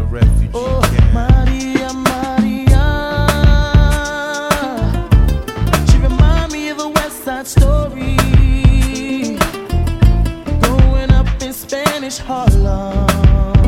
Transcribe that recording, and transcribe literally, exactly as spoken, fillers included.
refugee Oh, camp. Maria, Maria. She remind me of a West Side Story. Growing up in Spanish Harlem.